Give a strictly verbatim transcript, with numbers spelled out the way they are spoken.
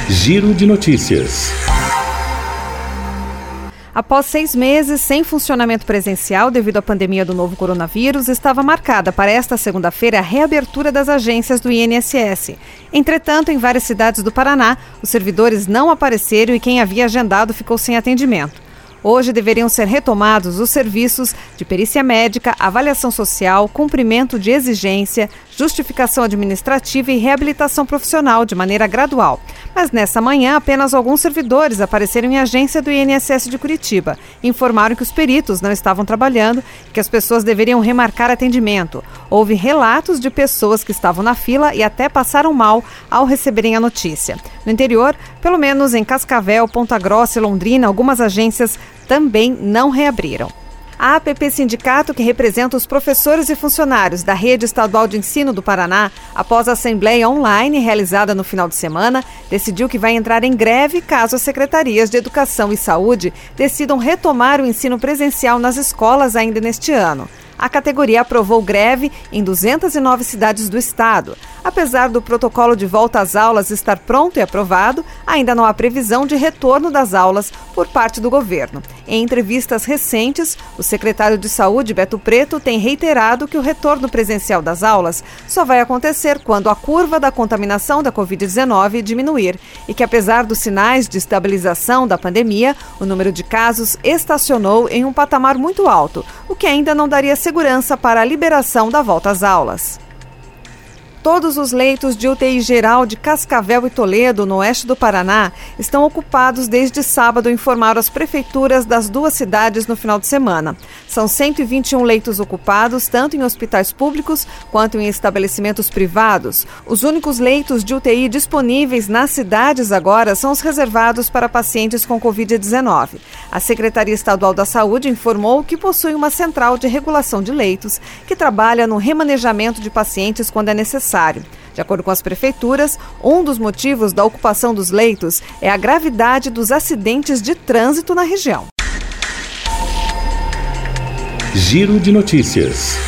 Giro de Notícias. Após seis meses sem funcionamento presencial devido à pandemia do novo coronavírus, estava marcada para esta segunda-feira a reabertura das agências do I N S S. Entretanto, em várias cidades do Paraná, os servidores não apareceram e quem havia agendado ficou sem atendimento. Hoje deveriam ser retomados os serviços de perícia médica, avaliação social, cumprimento de exigência, justificação administrativa e reabilitação profissional de maneira gradual. Mas nessa manhã, apenas alguns servidores apareceram em agência do I N S S de Curitiba. Informaram que os peritos não estavam trabalhando e que as pessoas deveriam remarcar atendimento. Houve relatos de pessoas que estavam na fila e até passaram mal ao receberem a notícia. No interior, pelo menos em Cascavel, Ponta Grossa e Londrina, algumas agências também não reabriram. A A P P Sindicato, que representa os professores e funcionários da Rede Estadual de Ensino do Paraná, após a assembleia online realizada no final de semana, decidiu que vai entrar em greve caso as secretarias de Educação e Saúde decidam retomar o ensino presencial nas escolas ainda neste ano. A categoria aprovou greve em duzentas e nove cidades do estado. Apesar do protocolo de volta às aulas estar pronto e aprovado, ainda não há previsão de retorno das aulas por parte do governo. Em entrevistas recentes, o secretário de Saúde, Beto Preto, tem reiterado que o retorno presencial das aulas só vai acontecer quando a curva da contaminação da covid dezenove diminuir e que, apesar dos sinais de estabilização da pandemia, o número de casos estacionou em um patamar muito alto, o que ainda não daria segurança para a liberação da volta às aulas. Todos os leitos de U T I geral de Cascavel e Toledo, no oeste do Paraná, estão ocupados desde sábado, informaram as prefeituras das duas cidades no final de semana. São cento e vinte e um leitos ocupados, tanto em hospitais públicos quanto em estabelecimentos privados. Os únicos leitos de U T I disponíveis nas cidades agora são os reservados para pacientes com covid dezenove. A Secretaria Estadual da Saúde informou que possui uma central de regulação de leitos que trabalha no remanejamento de pacientes quando é necessário. De acordo com as prefeituras, um dos motivos da ocupação dos leitos é a gravidade dos acidentes de trânsito na região. Giro de Notícias.